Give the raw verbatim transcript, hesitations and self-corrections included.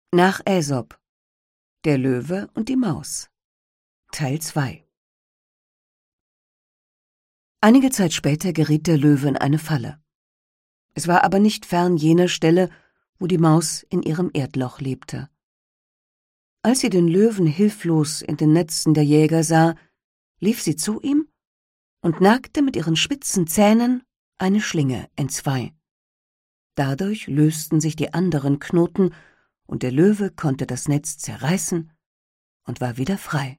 Nach Aesop. Der Löwe und die Maus. Teil zwei. Einige Zeit später geriet der Löwe in eine Falle. Es war aber nicht fern jener Stelle, wo die Maus in ihrem Erdloch lebte. Als sie den Löwen hilflos in den Netzen der Jäger sah, lief sie zu ihm und nagte mit ihren spitzen Zähnen eine Schlinge entzwei. Dadurch lösten sich die anderen Knoten, und der Löwe konnte das Netz zerreißen und war wieder frei.